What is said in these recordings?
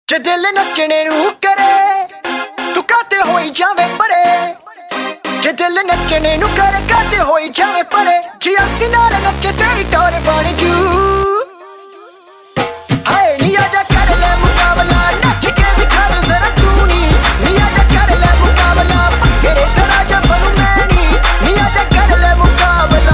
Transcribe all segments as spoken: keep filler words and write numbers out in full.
जे दिल नचने नू करे तू काते होई जावे परे, जे दिल नचने नू करे काते होई जावे परे, जी असी नाल नचे तेरी टोर बन जू। हाय नी आजा कर ले मुकाबला, नच के दिखा दे जरा तू नी, नी आजा कर ले मुकाबला, तेरे तरह जा बनू मैं नी, नी आजा कर ले मुकाबला।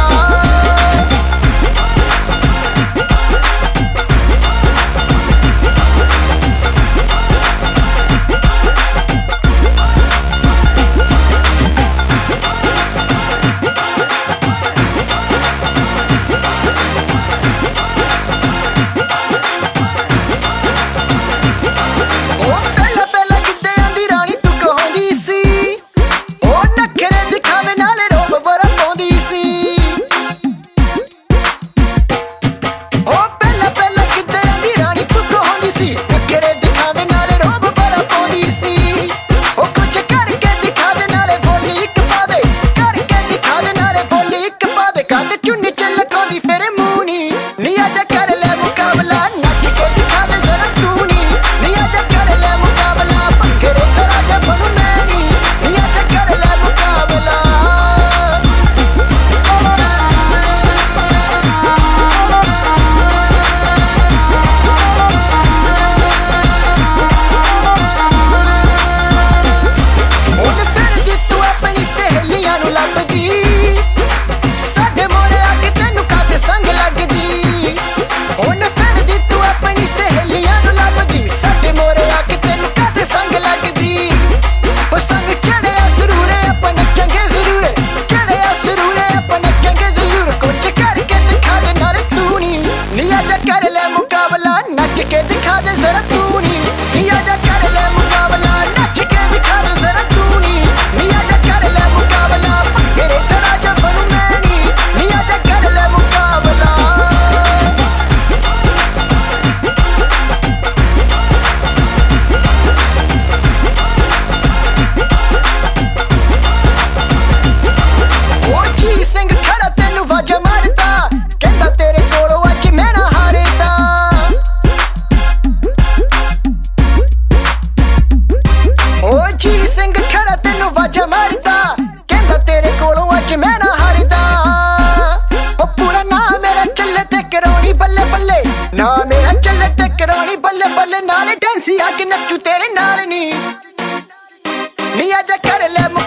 ना मेरा चले ते करानी बल्ले बल्ले नाले डांसी आके नचू तेरे नाल नी, नी आजा कर ले